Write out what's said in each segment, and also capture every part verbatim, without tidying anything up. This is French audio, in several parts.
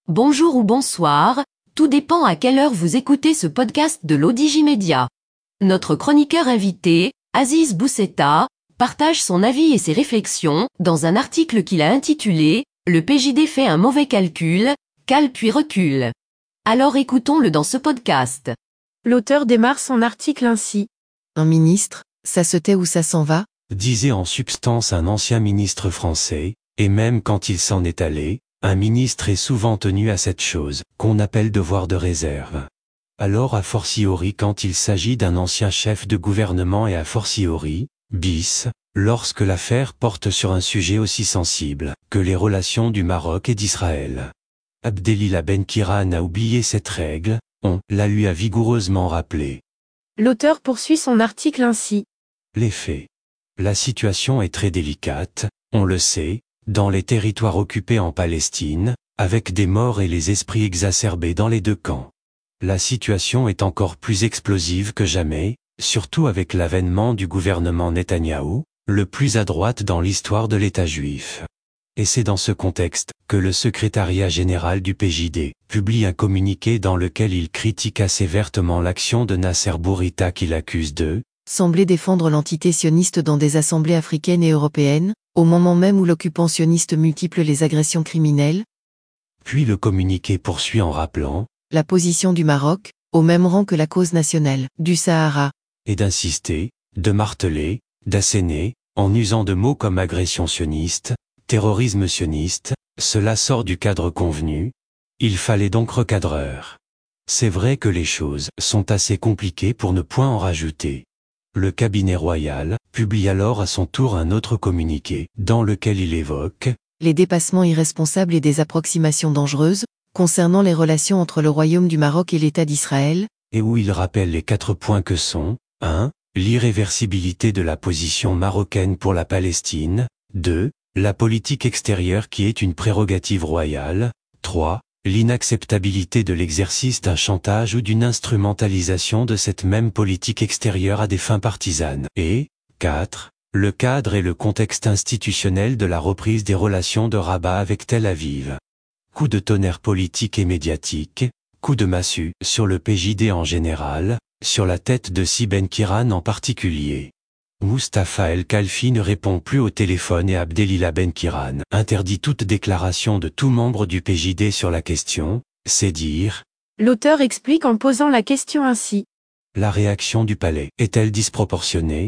Bonjour ou bonsoir, tout dépend à quelle heure vous écoutez ce podcast de l'Odigimédia. Notre chroniqueur invité, Aziz Bousseta, partage son avis et ses réflexions dans un article qu'il a intitulé « Le P J D fait un mauvais calcul, cale puis recule ». Alors écoutons-le dans ce podcast. L'auteur démarre son article ainsi. Un ministre, ça se tait ou ça s'en va ? Disait en substance un ancien ministre français, et même quand il s'en est allé, un ministre est souvent tenu à cette chose, qu'on appelle devoir de réserve. Alors a fortiori quand il s'agit d'un ancien chef de gouvernement et a fortiori, bis, lorsque l'affaire porte sur un sujet aussi sensible, que les relations du Maroc et d'Israël. Abdelila Ben-Kiran a oublié cette règle, on la lui a vigoureusement rappelée. L'auteur poursuit son article ainsi. Les faits. La situation est très délicate, on le sait, dans les territoires occupés en Palestine, avec des morts et les esprits exacerbés dans les deux camps. La situation est encore plus explosive que jamais, surtout avec l'avènement du gouvernement Netanyahou, le plus à droite dans l'histoire de l'État juif. Et c'est dans ce contexte que le secrétariat général du P J D publie un communiqué dans lequel il critique assez vertement l'action de Nasser Bourita qu'il accuse de sembler défendre l'entité sioniste dans des assemblées africaines et européennes, au moment même où l'occupant sioniste multiplie les agressions criminelles. Puis le communiqué poursuit en rappelant la position du Maroc, au même rang que la cause nationale du Sahara. Et d'insister, de marteler, d'asséner, en usant de mots comme agression sioniste, terrorisme sioniste, cela sort du cadre convenu. Il fallait donc recadreur. C'est vrai que les choses sont assez compliquées pour ne point en rajouter. Le cabinet royal publie alors à son tour un autre communiqué, dans lequel il évoque les dépassements irresponsables et des approximations dangereuses, concernant les relations entre le Royaume du Maroc et l'État d'Israël, et où il rappelle les quatre points que sont un l'irréversibilité de la position marocaine pour la Palestine, deux la politique extérieure qui est une prérogative royale, trois l'inacceptabilité de l'exercice d'un chantage ou d'une instrumentalisation de cette même politique extérieure à des fins partisanes, et quatre le cadre et le contexte institutionnel de la reprise des relations de Rabat avec Tel Aviv. Coup de tonnerre politique et médiatique, coup de massue sur le P J D en général, sur la tête de Si Ben-Kiran en particulier. Mustapha El-Khalfi ne répond plus au téléphone et Abdelila Ben-Kiran interdit toute déclaration de tout membre du P J D sur la question, c'est dire. L'auteur explique en posant la question ainsi. La réaction du palais est-elle disproportionnée ?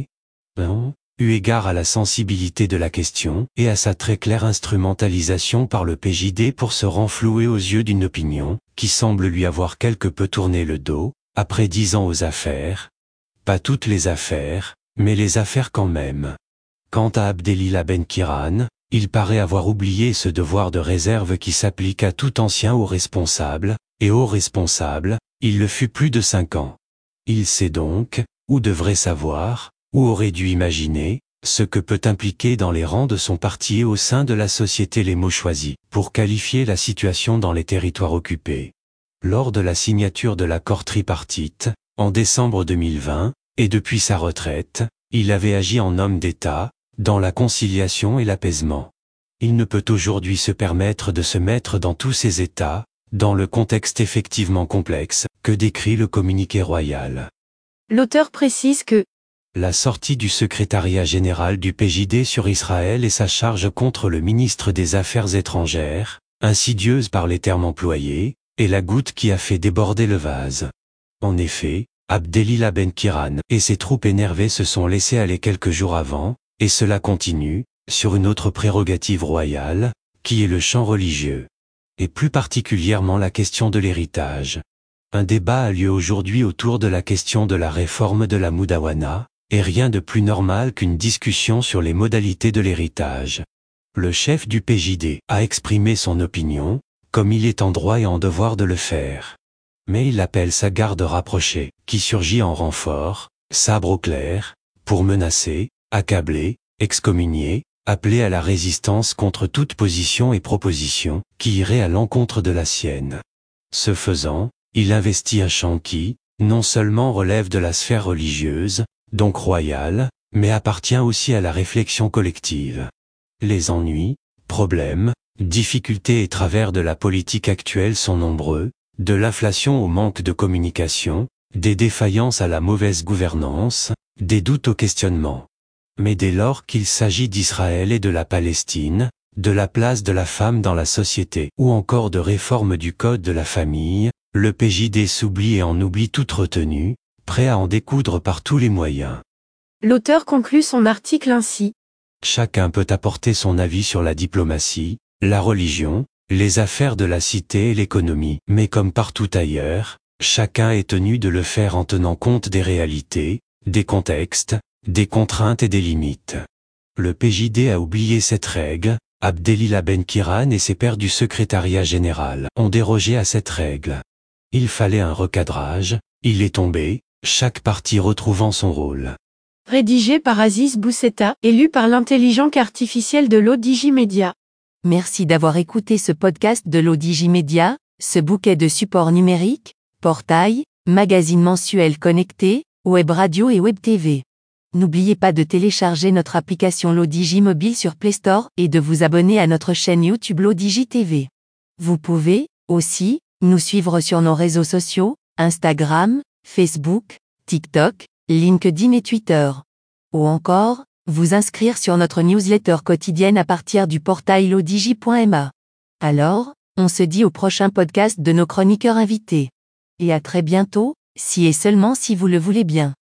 Non, eu égard à la sensibilité de la question et à sa très claire instrumentalisation par le P J D pour se renflouer aux yeux d'une opinion qui semble lui avoir quelque peu tourné le dos, après dix ans aux affaires. Pas toutes les affaires, mais les affaires quand même. Quant à Abdelila Ben-Kiran, il paraît avoir oublié ce devoir de réserve qui s'applique à tout ancien haut responsable, et haut responsable, il le fut plus de cinq ans. Il sait donc, ou devrait savoir, ou aurait dû imaginer, ce que peut impliquer dans les rangs de son parti et au sein de la société les mots choisis, pour qualifier la situation dans les territoires occupés. Lors de la signature de l'accord tripartite, en décembre deux mille vingt, et depuis sa retraite, il avait agi en homme d'État, dans la conciliation et l'apaisement. Il ne peut aujourd'hui se permettre de se mettre dans tous ces états, dans le contexte effectivement complexe, que décrit le communiqué royal. L'auteur précise que la sortie du secrétariat général du P J D sur Israël et sa charge contre le ministre des Affaires étrangères, insidieuse par les termes employés, est la goutte qui a fait déborder le vase. En effet, Abdelila Ben-Kiran et ses troupes énervées se sont laissés aller quelques jours avant, et cela continue, sur une autre prérogative royale, qui est le champ religieux. Et plus particulièrement la question de l'héritage. Un débat a lieu aujourd'hui autour de la question de la réforme de la Moudawana, et rien de plus normal qu'une discussion sur les modalités de l'héritage. Le chef du P J D a exprimé son opinion, comme il est en droit et en devoir de le faire. Mais il appelle sa garde rapprochée, qui surgit en renfort, sabre au clair, pour menacer, accabler, excommunier, appeler à la résistance contre toute position et proposition, qui irait à l'encontre de la sienne. Ce faisant, il investit un champ qui, non seulement relève de la sphère religieuse, donc royale, mais appartient aussi à la réflexion collective. Les ennuis, problèmes, Difficultés et travers de la politique actuelle sont nombreux, de l'inflation au manque de communication, des défaillances à la mauvaise gouvernance, des doutes au questionnement. Mais dès lors qu'il s'agit d'Israël et de la Palestine, de la place de la femme dans la société ou encore de réforme du code de la famille, le P J D s'oublie et en oublie toute retenue, prêt à en découdre par tous les moyens. L'auteur conclut son article ainsi. Chacun peut apporter son avis sur la diplomatie, la religion, les affaires de la cité et l'économie, mais comme partout ailleurs, chacun est tenu de le faire en tenant compte des réalités, des contextes, des contraintes et des limites. Le P J D a oublié cette règle, Abdelila Ben-Kiran et ses pairs du secrétariat général ont dérogé à cette règle. Il fallait un recadrage, il est tombé, chaque partie retrouvant son rôle. Rédigé par Aziz Boussetta et lu par l'intelligence artificielle de l'O D J Media. Merci d'avoir écouté ce podcast de l'O D J Media, ce bouquet de supports numériques, portail, magazine mensuel connecté, web radio et web T V. N'oubliez pas de télécharger notre application l'O D J mobile sur Play Store et de vous abonner à notre chaîne YouTube l'O D J T V. Vous pouvez, aussi, nous suivre sur nos réseaux sociaux, Instagram, Facebook, TikTok, LinkedIn et Twitter. Ou encore, vous inscrire sur notre newsletter quotidienne à partir du portail lodj point m a. Alors, on se dit au prochain podcast de nos chroniqueurs invités. Et à très bientôt, si et seulement si vous le voulez bien.